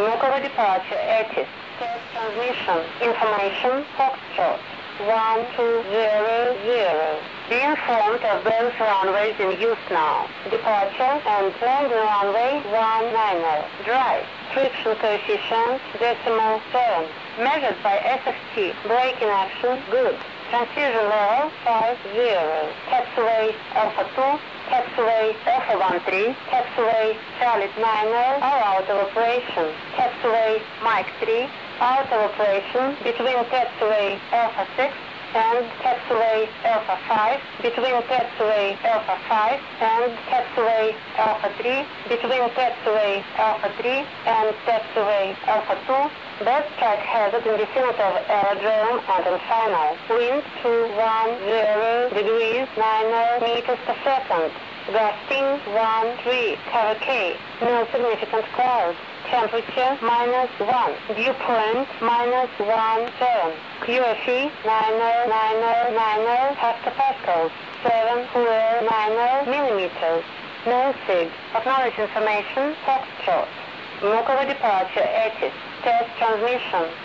Vnukovo departure, ETIS. Test transmission. Information, Foxtrot. 1200. Be informed of those runways in use now. Departure and landing runway 19. Dry. Friction coefficient, decimal 7. Measured by SFT. Braking action, good. Transfusion level 50. Taxiway Alpha 2. Taxiway Alpha 13, taxiway Charlie 90 are out of operation. Taxiway Mike 3 out of operation between taxiway Alpha 6 and taxiway Alpha 5, between taxiway Alpha 5 and taxiway Alpha 3, between taxiway Alpha 3 and taxiway Alpha 2. Best track hazard in vicinity of aerodrome and on final. Wind 210 degrees 90 meters per second. Gusting 13. Cover K. No significant clouds. Temperature -1. Dew point -17. QFE 909090 hectopascals. 790 millimeters. No SIG. Acknowledge information. Foxtrot. Vnukovo departure, ETIS. Test transmission.